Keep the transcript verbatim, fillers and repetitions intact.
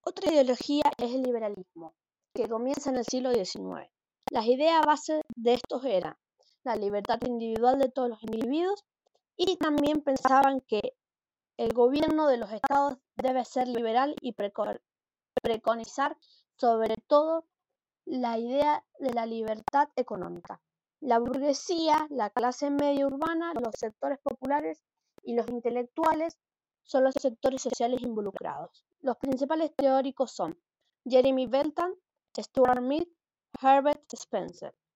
Otra ideología es el liberalismo, que comienza en el siglo diecinueve. Las ideas base de estos eran la libertad individual de todos los individuos y también pensaban que el gobierno de los estados debe ser liberal y preconizar sobre todo la idea de la libertad económica. La burguesía, la clase media urbana, los sectores populares y los intelectuales son los sectores sociales involucrados. Los principales teóricos son Jeremy Bentham, Stuart Mill, Herbert Spencer.